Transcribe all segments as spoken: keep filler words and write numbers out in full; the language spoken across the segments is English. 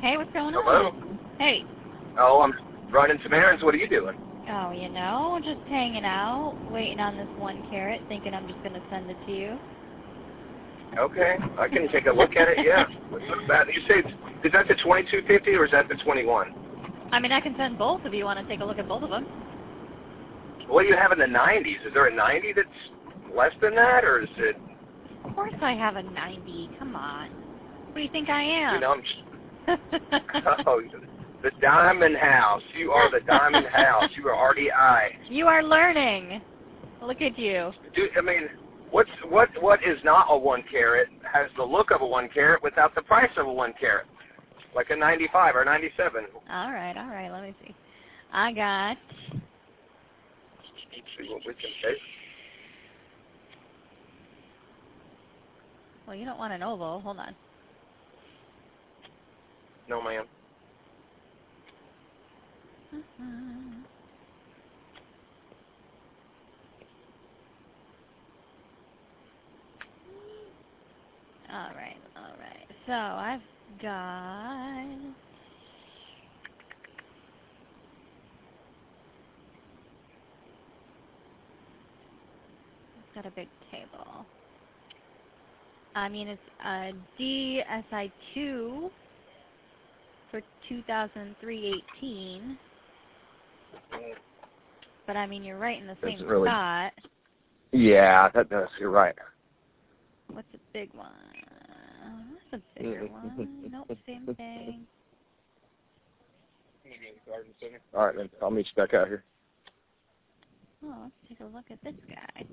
Hey, what's going Hello? on? Hey. Oh, I'm running some errands. What are you doing? Oh, you know, just hanging out, waiting on this one carrot, thinking I'm just going to send it to you. Okay, I can take a look at it, yeah. What's that? You say, is that the twenty-two fifty or is that the twenty-one? I mean, I can send both if you want to take a look at both of them. What do you have in the nineties? Is there a ninety that's less than that, or is it? Of course I have a ninety. Come on. What do you think I am? You know, I'm just, oh, the Diamond House. You are the Diamond House. You are R D I. You are learning. Look at you. Dude, I mean, what's what? What is not a one carat has the look of a one carat without the price of a one carat, like a ninety-five or ninety-seven. All right, all right. Let me see. I got. Let's see what we can say. Well, you don't want an oval. Hold on. No, ma'am. Mm-hmm. All right, all right. So I've got I've got a big table. I mean, it's a D S I two for two thousand three eighteen. But I mean, you're right in the same Doesn't really. spot. Yeah, that does. You're right. What's a big one? What's a bigger one? Nope, same thing. Garden Center. All right, then. I'll meet you back out here. Oh, let's take a look at this guy.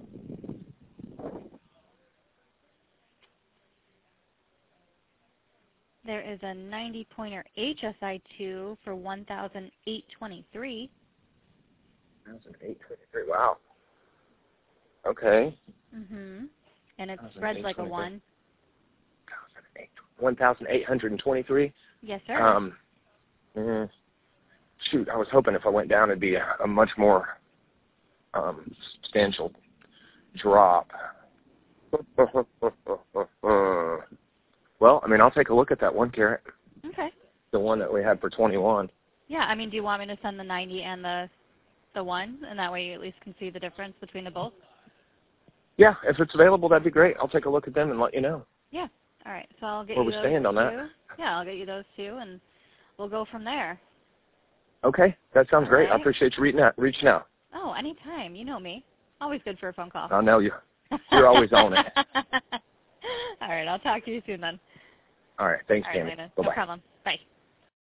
There is a ninety pointer H S I two for one thousand eight hundred twenty-three. one thousand eight hundred twenty-three. Wow. Okay. Mhm. And it spreads like a one. one thousand eight hundred twenty-three? Yes, sir. Um, mm, shoot, I was hoping if I went down it'd be a, a much more um, substantial drop. Well, I mean, I'll take a look at that one carat. Okay. The one that we had for twenty-one. Yeah, I mean, do you want me to send the ninety and the the one, and that way you at least can see the difference between the both? Yeah, if it's available, that'd be great. I'll take a look at them and let you know. Yeah. All right. So I'll get Where you we those stand on two. that. Yeah, I'll get you those two, and we'll go from there. Okay, that sounds All great. right. I appreciate you reaching out. Reaching out. Oh, anytime. You know me. Always good for a phone call. I know you. You're always on it. All right. I'll talk to you soon then. All right. Thanks, All right, Tammy. Lena. Bye-bye. No problem. Bye.